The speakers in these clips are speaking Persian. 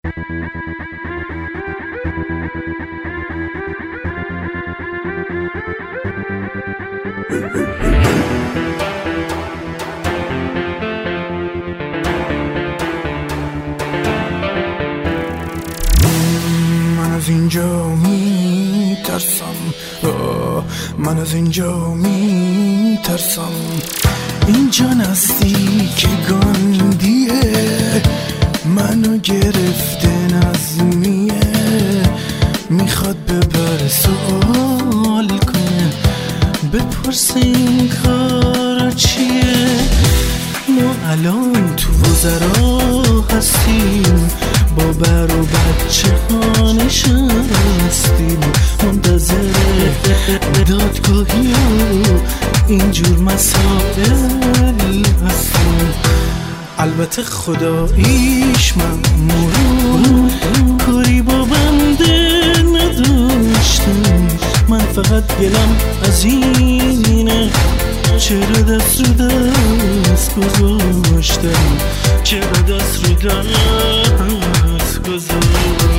من از اینجا میترسم، من از اینجا میترسم. اینجا نزدیک گاندیه، منو گرفته نظمیه، میخواد ببر سوال کنه، بپرس این کارا چیه. ما الان تو وزرا هستیم، با بر و بچه ها نشستیم، منتظر دادگاهی و اینجور مسائل هستیم. البته خداییش من مرور کاری با بنده نداشتم، من فقط گلم از اینه چرا دست رو دست گذاشتم، چرا دست رو دست گذاشتم.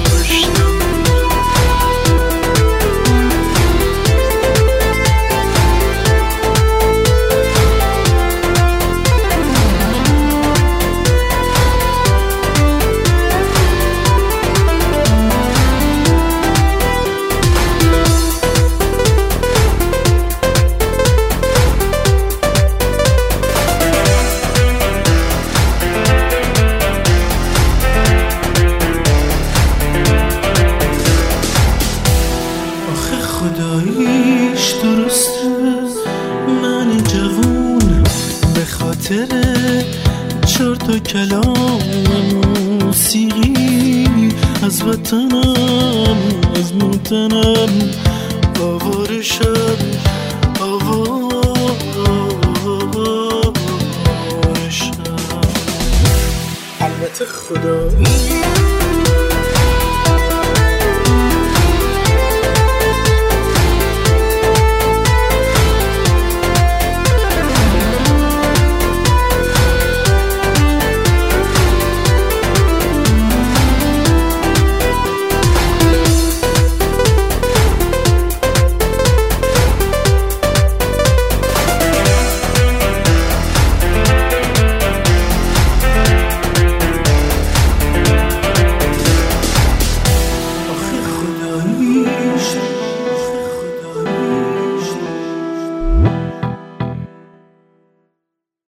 خداییش درسته من جوون به خاطر 4 تا کلام موسیقی از وطنم از موطنم آواره شد، آواره شد. البته خداییش